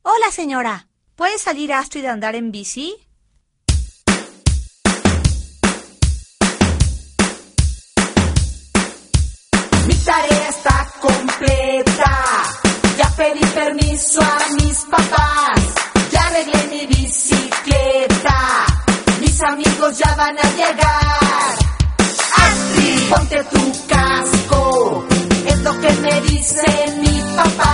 Hola, señora. ¿Puede salir Astrid a andar en bici? Mi tarea está completa. Ya pedí permiso a mis papás. Ya arreglé mi bicicleta. Mis amigos ya van a llegar. Astrid, ponte tu casco. Es lo que me dice mi papá.